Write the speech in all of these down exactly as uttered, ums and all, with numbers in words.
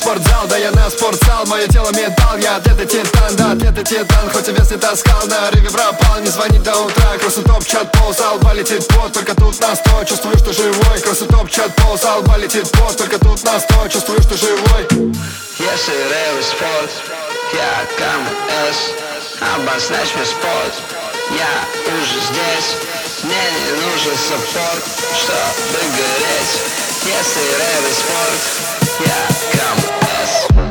спортзал, да я на спортзал. Мое тело металл, я ответы титан, да ответы титан. Хоть и вес не таскал, на рыве пропал. Не звонить до утра, кроссы топ-чат, пол, залба летит пот. Только тут на сто, чувствую, что живой. Кроссы топ-чат, пол, залба летит пот. Только тут на сто, чувствую, что живой. Если рэп и спорт, я КамС. Обозначь мне спорт, я уже здесь. Мне не нужен саппорт, чтобы гореть. Если рэп и спорт, я КамС.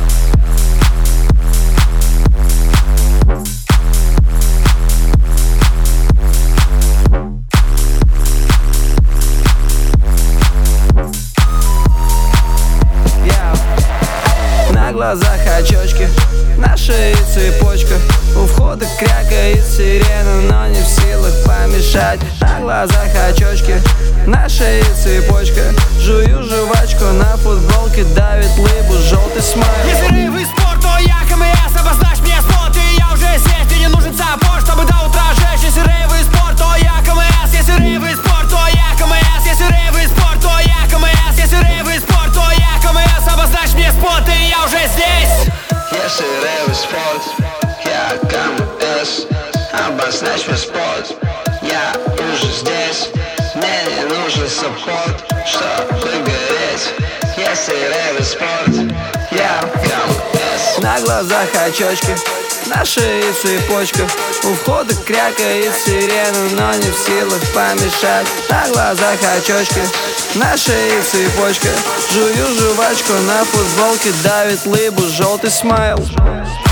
На глазах очечки, на шее цепочка. У входа крякает сирена, но не в силах помешать. На глазах очечки, на шее цепочка. Жую жвачку, на футболке давит лыбу желтый смайл. Если рэп и спорт, то я КамС. Обозначь мне спорт, и я уже здесь. Тебе не нужен саппорт, чтобы до утра жечь. Если рэп и спорт, то я КамС. Если рэп и спорт, то я КамС. Если рэп и спорт, то я КамС. Если рэп и спорт, то я КамС. Обозначь мне спорт, и я уже здесь. Если рэп и спорт, я КамС. Обозначь мне спорт, я уже здесь. Мне не нужен саппорт, чтобы гореть. Если рэп и спорт, я КамС. На глазах очечки, на шее цепочка. У входа крякает сирена, но не в силах помешать. На глазах очечки, на шее цепочка. Жую жвачку, на футболке давит лыбу желтый смайл.